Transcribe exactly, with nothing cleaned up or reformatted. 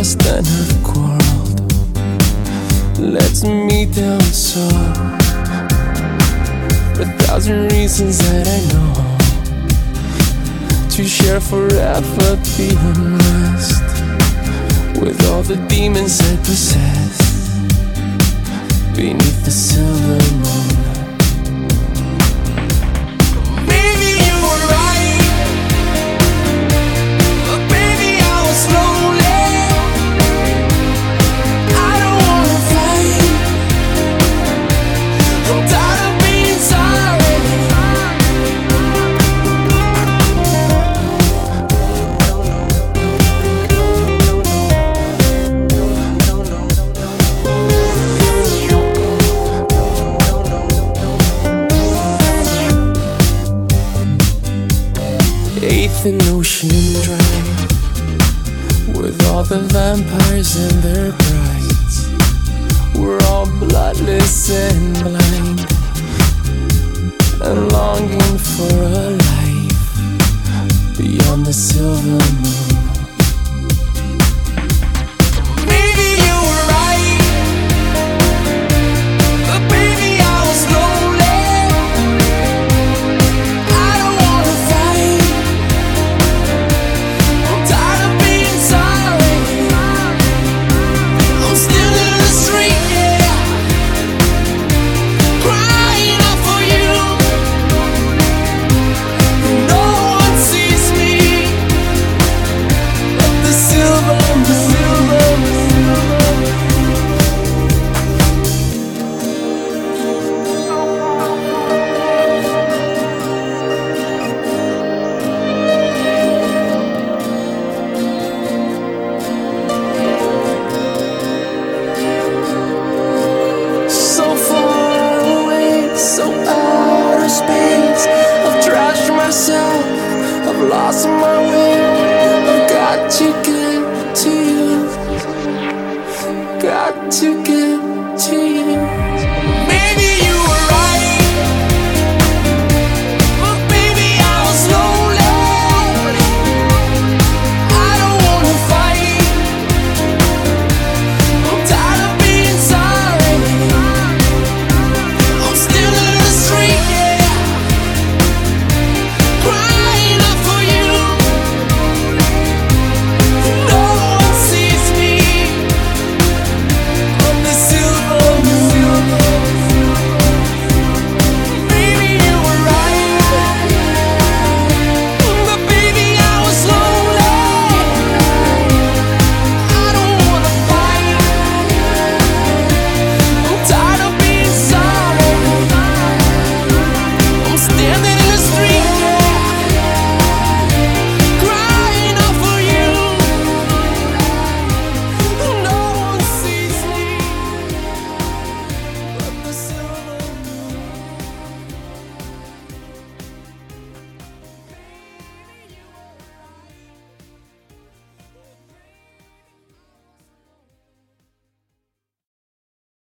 lost and have quarreled. Let's meet down so for a thousand reasons that I know, to share forever the unrest with all the demons I possess beneath the silver moon. Eighth and Ocean Drive, with all the vampires and their brides. We're all bloodless and blind, and longing for a life beyond the silver moon. I've lost my way, I've got to get to you, got to get